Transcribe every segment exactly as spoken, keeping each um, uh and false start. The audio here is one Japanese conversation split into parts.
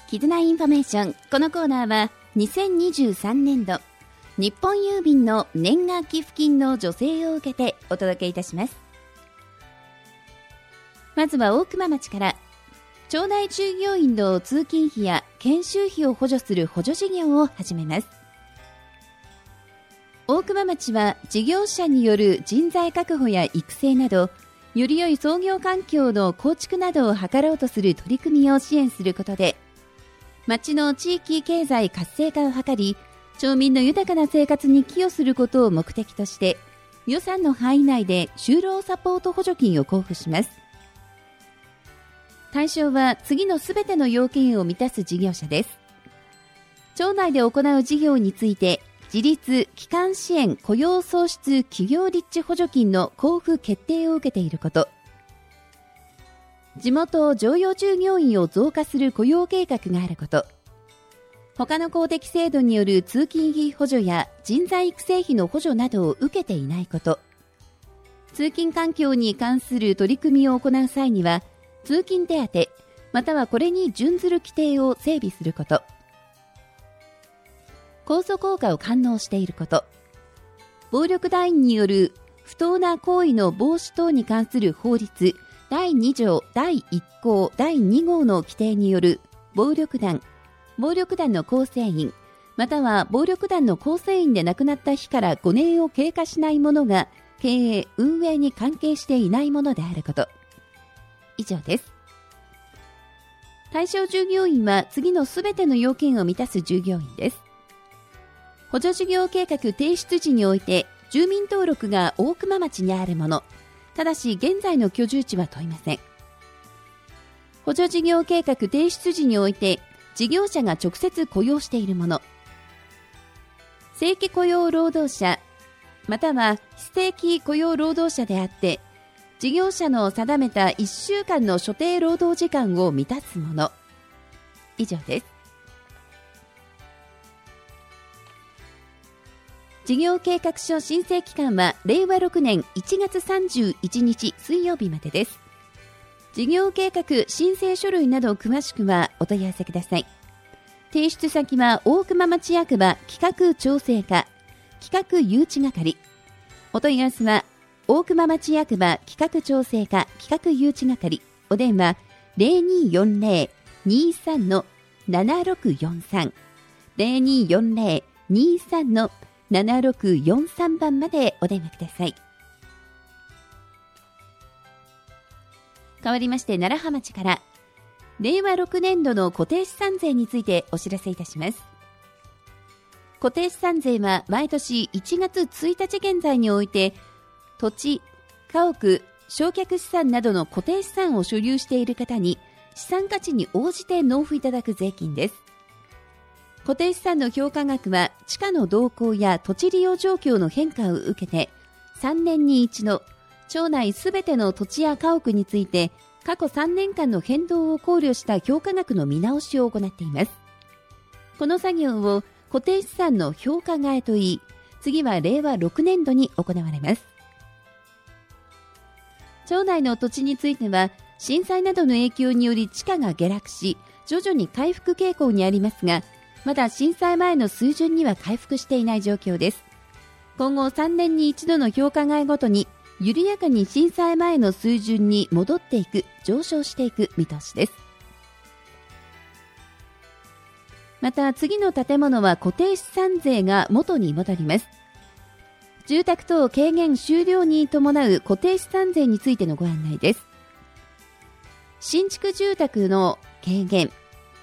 絆インフォメーション。このコーナーはにせんにじゅうさんねんど日本郵便の年賀寄付金の助成を受けてお届けいたします。まずは大熊町から、町内従業員の通勤費や研修費を補助する補助事業を始めます。大熊町は事業者による人材確保や育成など、より良い創業環境の構築などを図ろうとする取り組みを支援することで、町の地域経済活性化を図り、町民の豊かな生活に寄与することを目的として、予算の範囲内で就労サポート補助金を交付します。対象は次のすべての要件を満たす事業者です。町内で行う事業について、自立基幹支援雇用創出企業立地補助金の交付決定を受けていること、地元常用従業員を増加する雇用計画があること、他の公的制度による通勤費補助や人材育成費の補助などを受けていないこと、通勤環境に関する取り組みを行う際には、通勤手当またはこれに準ずる規定を整備すること、控訴効果を堪能していること、暴力団員による不当な行為の防止等に関する法律だいにじょうだいいっこうだいにごうの規定による暴力団、暴力団の構成員、または暴力団の構成員で亡くなった日からごねんを経過しないものが経営・運営に関係していないものであること。以上です。対象従業員は次のすべての要件を満たす従業員です。補助事業計画提出時において住民登録が大熊町にあるもの、ただし現在の居住地は問いません。補助事業計画提出時において事業者が直接雇用しているもの、正規雇用労働者または非正規雇用労働者であって事業者の定めたいっしゅうかんの所定労働時間を満たすもの。以上です。事業計画書申請期間はれいわろくねんいちがつさんじゅういちにち水曜日までです。事業計画申請書類など詳しくはお問い合わせください。提出先は大熊町役場企画調整課企画誘致係。お問い合わせは大熊町役場企画調整課企画誘致係。お電話 ゼロにーよんゼロ にーさん ななろくよんさん ゼロにーよんゼロ にーさん ななろくよんさんばんまでお電話ください。変わりまして楢葉町から、れいわろくねんどの固定資産税についてお知らせいたします。固定資産税は毎年いちがつついたち現在において、土地、家屋、償却資産などの固定資産を所有している方に資産価値に応じて納付いただく税金です。固定資産の評価額は地価の動向や土地利用状況の変化を受けてさんねんに一度、町内すべての土地や家屋について過去さんねんかんの変動を考慮した評価額の見直しを行っています。この作業を固定資産の評価替えといい、次はれいわろくねんどに行われます。町内の土地については震災などの影響により地価が下落し徐々に回復傾向にありますが、まだ震災前の水準には回復していない状況です。今後さんねんに一度の評価替えごとに緩やかに震災前の水準に戻っていく、上昇していく見通しです。また次の建物は固定資産税が元に戻ります。住宅等軽減終了に伴う固定資産税についてのご案内です。新築住宅の軽減、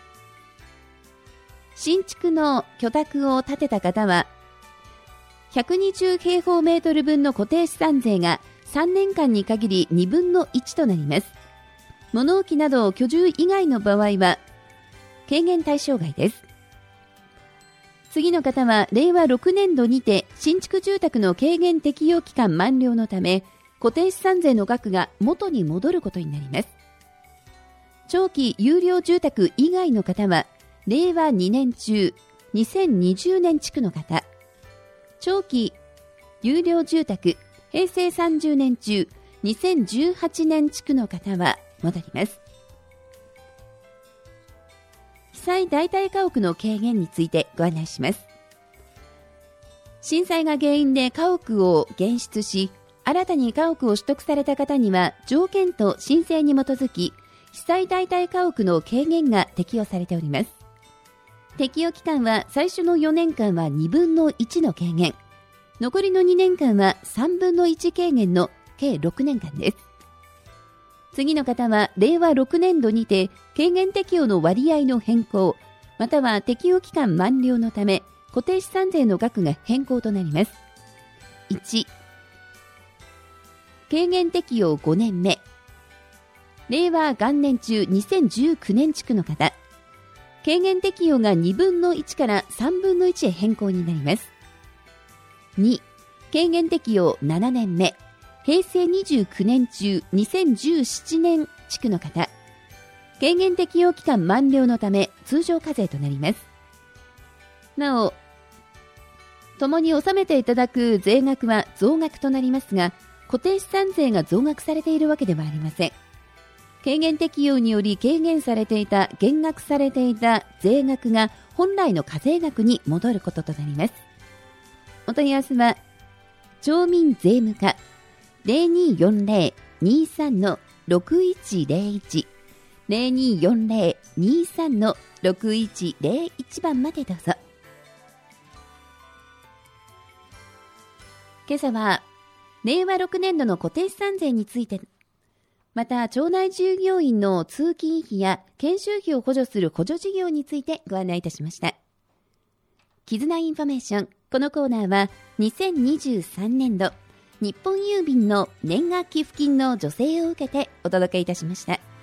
新築の居宅を建てた方はひゃくにじゅうへいほうメートル分の固定資産税がさんねんかんに限りにぶんのいちとなります。物置など居住以外の場合は軽減対象外です。次の方はれいわろくねんどにて新築住宅の軽減適用期間満了のため固定資産税の額が元に戻ることになります。長期有料住宅以外の方はれいわにねん中にせんにじゅうねん築の方、長期有料住宅へいせいさんじゅうねん中にせんじゅうはちねん築の方は戻ります。被災代替家屋の軽減についてご案内します。震災が原因で家屋を減出し、新たに家屋を取得された方には条件と申請に基づき、被災代替家屋の軽減が適用されております。適用期間は最初のよねんかんはにぶんのいちの軽減、残りのにねんかんはさんぶんのいち軽減の計ろくねんかんです。次の方はれいわろくねんどにて軽減適用の割合の変更、または適用期間満了のため固定資産税の額が変更となります。いち、軽減適用ごねんめ、令和元年中にせんじゅうきゅうねん築の方、軽減適用がにぶんのいちからさんぶんのいちへ変更になります。に、軽減適用ななねんめ、へいせいにじゅうきゅうねん中にせんじゅうななねん築の方、軽減適用期間満了のため通常課税となります。なお、共に納めていただく税額は増額となりますが、固定資産税が増額されているわけではありません。軽減適用により軽減されていた、減額されていた税額が本来の課税額に戻ることとなります。お問い合わせは、町民税務課 ゼロにーよんゼロ にーさん ろくいちゼロいち ゼロにーよんゼロ にーさん ろくいちゼロいち 番までどうぞ。今朝は、れいわろくねんどの固定資産税について、また町内従業員の通勤費や研修費を補助する補助事業についてご案内いたしました。絆インフォメーション、このコーナーはにせんにじゅうさんねんど日本郵便の年賀寄付金の助成を受けてお届けいたしました。